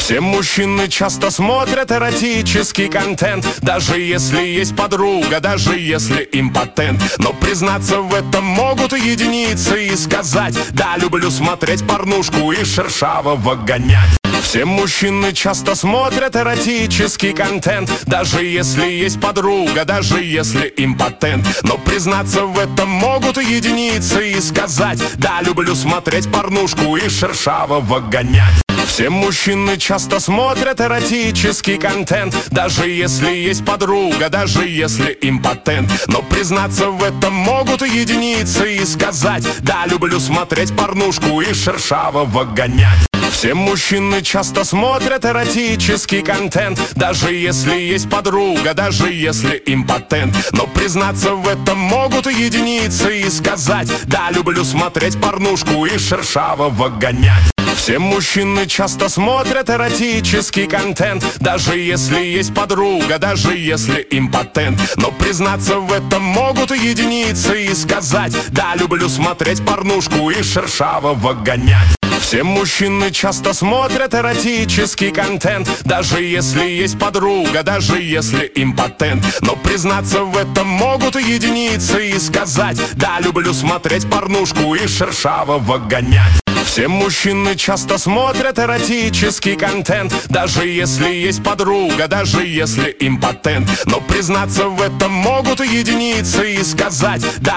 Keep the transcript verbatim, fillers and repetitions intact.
Все мужчины часто смотрят эротический контент, даже если есть подруга, даже если импотент. Но признаться в этом могут единицы и сказать: да, люблю смотреть порнушку и шершавого гонять. Все мужчины часто смотрят эротический контент, даже если есть подруга, даже если импотент. Но признаться в этом могут единицы и сказать: да, люблю смотреть порнушку и шершавого гонять. Все мужчины часто смотрят эротический контент, даже если есть подруга, даже если импотент. Но признаться в этом могут единицы и сказать: да, люблю смотреть порнушку и шершавого гонять. Все мужчины часто смотрят эротический контент, даже если есть подруга, даже если импотент. Но признаться в этом могут единицы и сказать: да, люблю смотреть порнушку и шершавого гонять. Все мужчины часто смотрят эротический контент, даже если есть подруга, даже если импотент. Но признаться в этом могут единицы и сказать: да, люблю смотреть порнушку и шершавого гонять. Все мужчины часто смотрят эротический контент, даже если есть подруга, даже если импотент. Но признаться в этом могут единицы и сказать: да, люблю смотреть порнушку и шершавого гонять. Все мужчины часто смотрят эротический контент, даже если есть подруга, даже если импотент. Но признаться в этом могут единицы и сказать: да,